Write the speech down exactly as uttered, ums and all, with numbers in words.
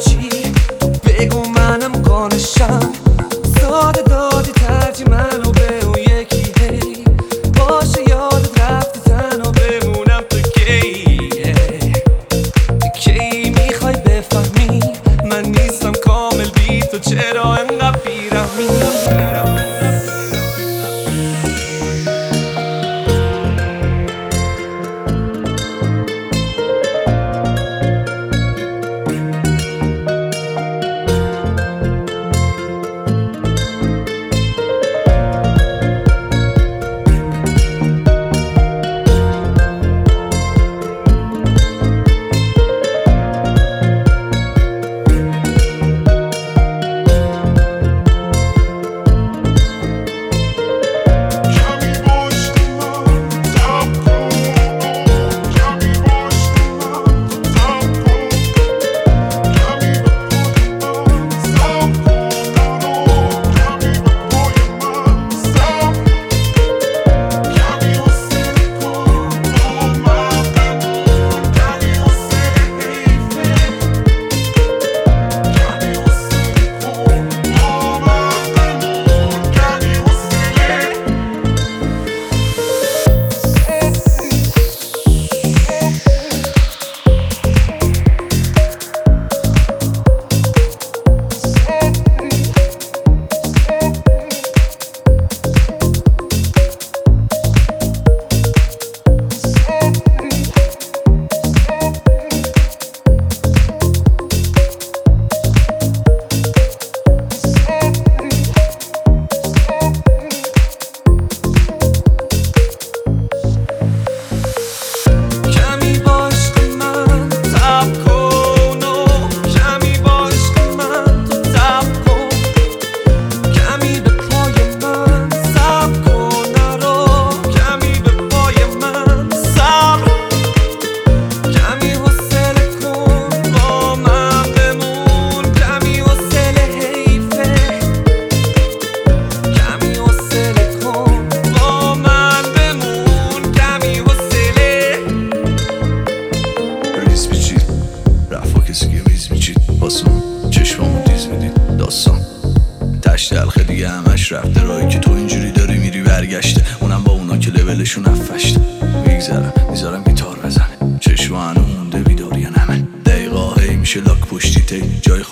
چی تو بگو منم قانشم ساده دادی ترجیح منو به اون یکی هی باشه یادت رفتی تنها بمونم تو کی کی میخوای بفهمی من نیستم کامل بی تو چرا انقدر بیرحمی چشمامون دیز میدید داستان تشت حلقه دیگه همش رفته راهی که تو اینجوری داری میری برگشته اونم با اونا که لولشون افشته میگذرم میذارم گیتار بزنه چشم هنو مونده بیداری نمه دقیقا هی میشه لاک پشتی تی جای